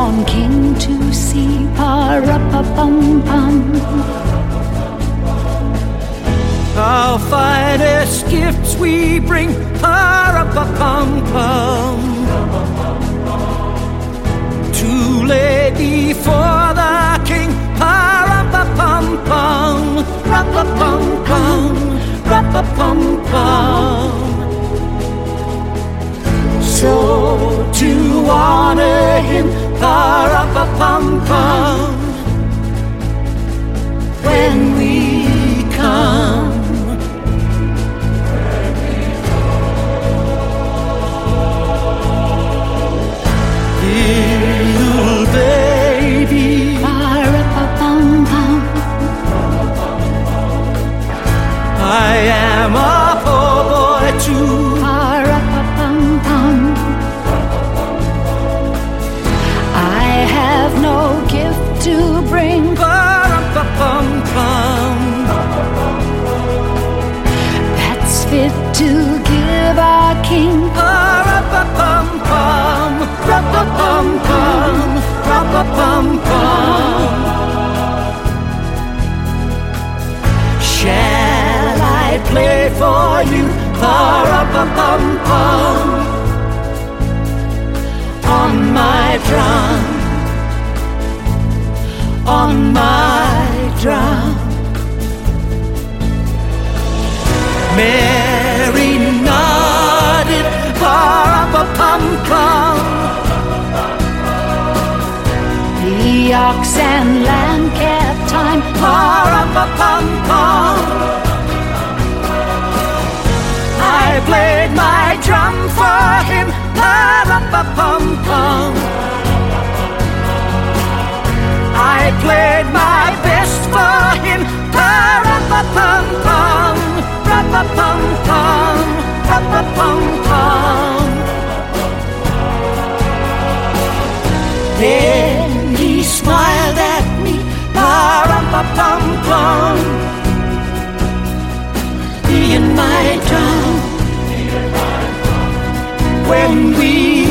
newborn king to see. Pa-ra-pa-pum-pum. Our finest gifts we bring. Pa-ra-pa-pum-pum. To lay before the king. Pa-ra-pa-pum-pum. Ra-pa-pum-pum. Ra-pa-pum-pum. So to honor him, pa-ra-pa-pum-pum, when we come. Little baby, Pa-ra-pa-pum-pum. I am a poor boy too. Pa-ra-pa-pum-pum. I have no gift to bring. Pa-ra-pa-pum-pum. That's fit to give our king. Pa-ra-pa-pum-pum. Ra-pa-pum-pum. Ra-pa-pum-pum. Shall I play for you? Pa-ra-pa-pum-pum. On my drum, on my drum. Mary nodded, pa-ra-pa-pum-pum. The ox and lamb kept time. Pa-ra-pa-pum-pum. I played my drum for him. Pa-ra-pa-pum-pum. I played my best for him. Pa-ra-pa-pum-pum. Ra-pa-pum-pum. Ra-pa-pum-pum. Then he smiled at me. Pa-ra-pa-pum-pum. Me and my drum. When we